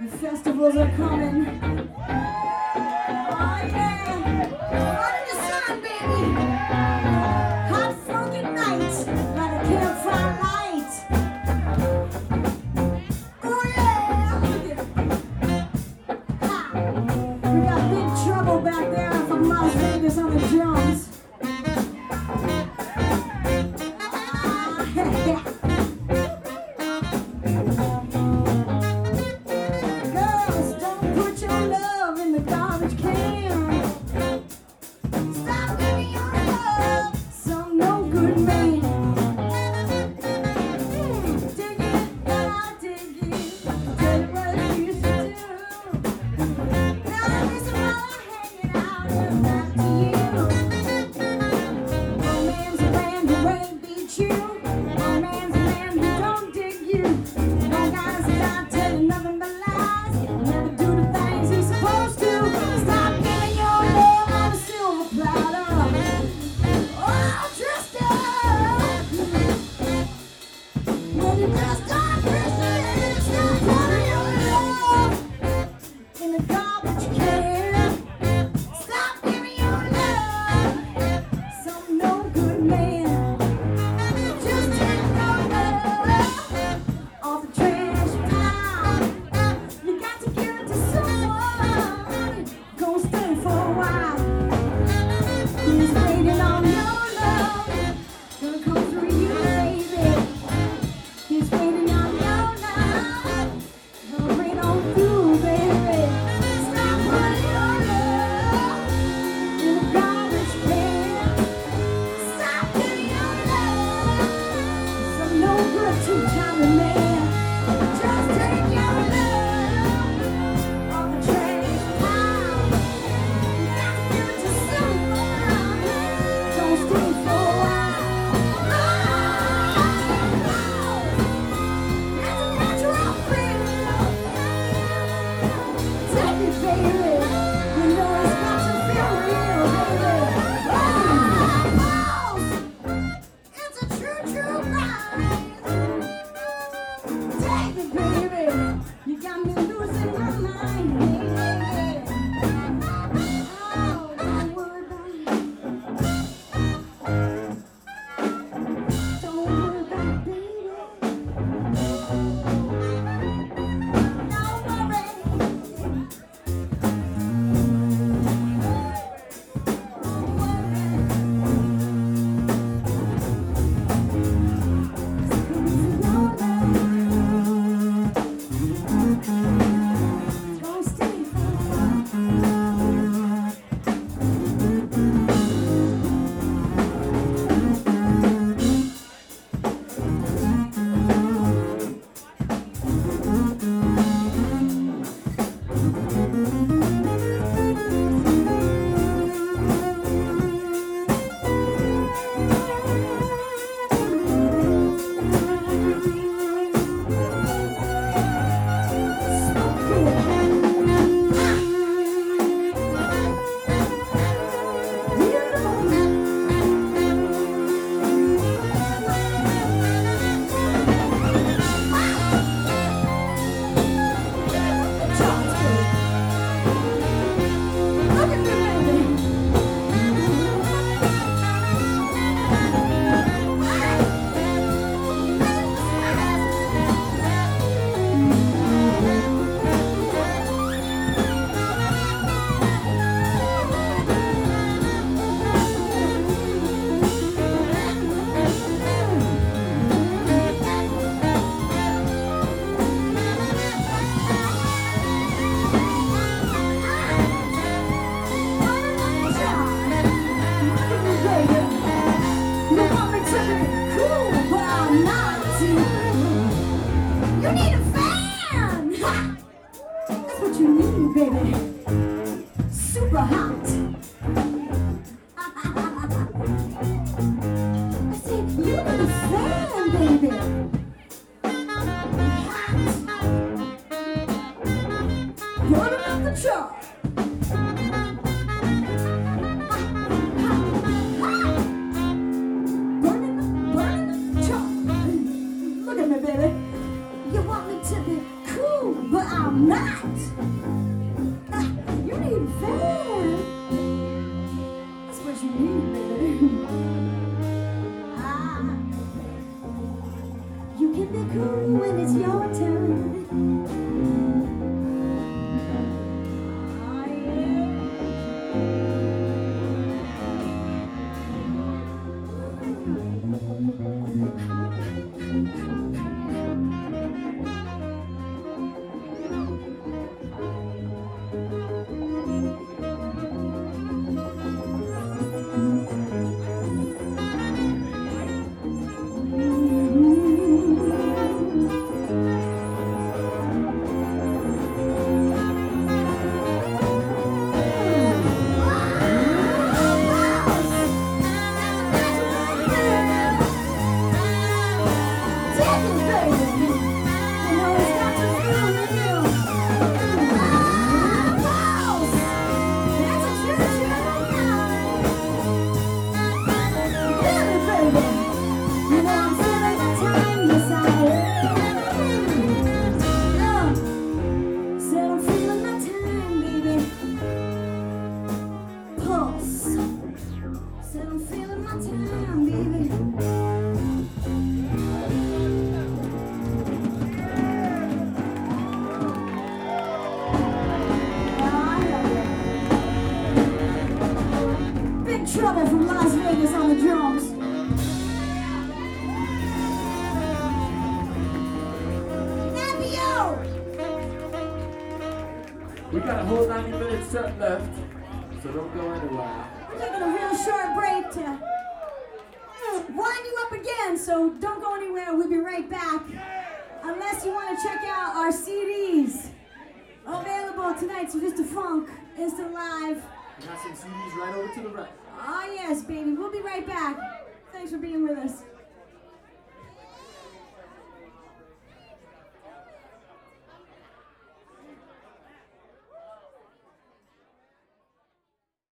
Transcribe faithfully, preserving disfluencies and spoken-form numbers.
Festivals are coming. Oh yeah! Out in the sun, baby! Hot funky nights by the campfire light. Oh yeah! Ha! We got Big Trouble back there from Las Vegas on the drums. I'm not. hot. You need a fan. That's what you need, baby. Ah. You can be cool when it's your turn. Oh, Trouble from Las Vegas on the drums. Navio! We got a whole ninety minute set left, so don't go anywhere. We're taking a real short break to wind you up again, so don't go anywhere. We'll be right back. Unless you want to check out our C Ds. Available tonight's Vista Funk, Instant Live. We got some C Ds right over to the right. Ah, yes, baby. We'll be right back. Thanks for being with us.